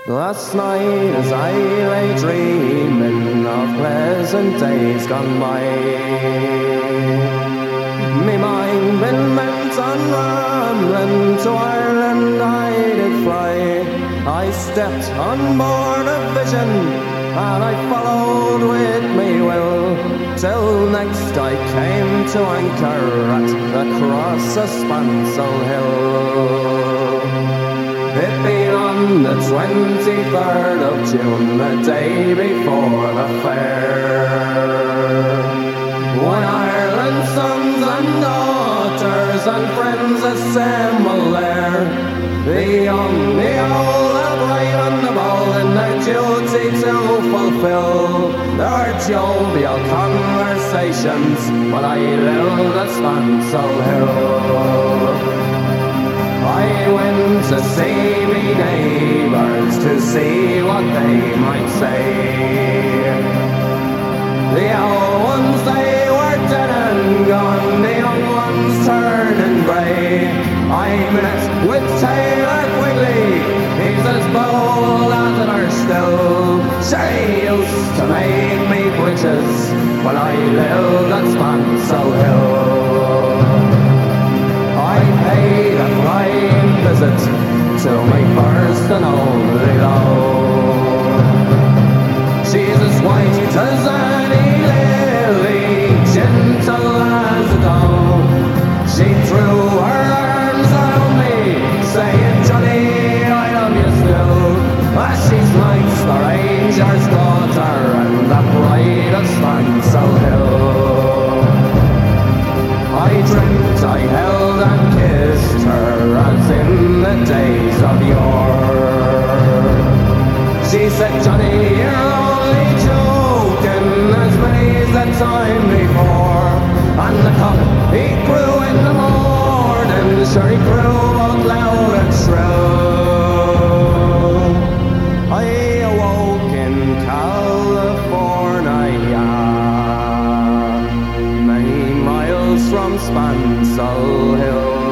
Last night as I lay dreaming of pleasant days gone by, me mind been bent on rambling to Ireland I did fly. I stepped on board a vision and I followed with me will, till next I came to anchor at across a Spancel Hill. It being on the 23rd of June, the day before the fair, when Ireland's sons and daughters and friends assemble there. The young, the old, the brave and the bold in their duty to fulfill their jovial conversations when I lived at Spancel Hill. I went to see me neighbours to see what they might say. The old ones, they were dead and gone, the young ones turning grey. I met with Taylor Quigley, he's as bold as ever still. She used to make me breeches when I lived at Spancel Hill. I paid a flying visit to my first and only love. She's as white as any lily, gentle as a dove. She threw her arms around me, saying, Johnny, I love you still. As she smites the ranger's daughter and the bride of Spancel Hill. I dreamt I held and kissed her as in the days of yore. She said, Johnny, you're only joking, as many's the time before. And the cock, he crew in the morning, sure he crew both loud and shrill. I awoke in California, many miles from Spancel Hill.